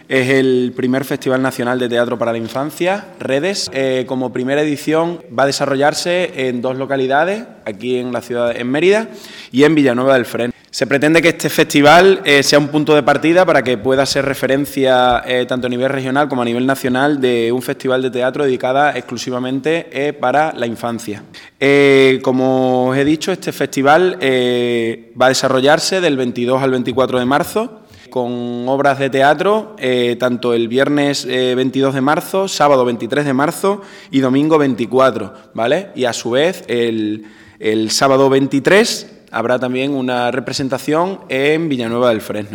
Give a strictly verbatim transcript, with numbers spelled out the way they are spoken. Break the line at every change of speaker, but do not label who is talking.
Es el primer Festival Nacional de Teatro para la Infancia, Redes. Eh, como primera edición va a desarrollarse en dos localidades, aquí en la ciudad, en Mérida y en Villanueva del Fresno. Se pretende que este festival eh, sea un punto de partida para que pueda ser referencia eh, tanto a nivel regional como a nivel nacional de un festival de teatro dedicada exclusivamente eh, para la infancia. Eh, como os he dicho, este festival eh, va a desarrollarse del veintidós al veinticuatro de marzo con obras de teatro eh, tanto el viernes eh, veintidós de marzo, sábado veintitrés de marzo y domingo veinticuatro, ¿vale? Y a su vez el, el sábado veintitrés habrá también una representación en Villanueva del Fresno.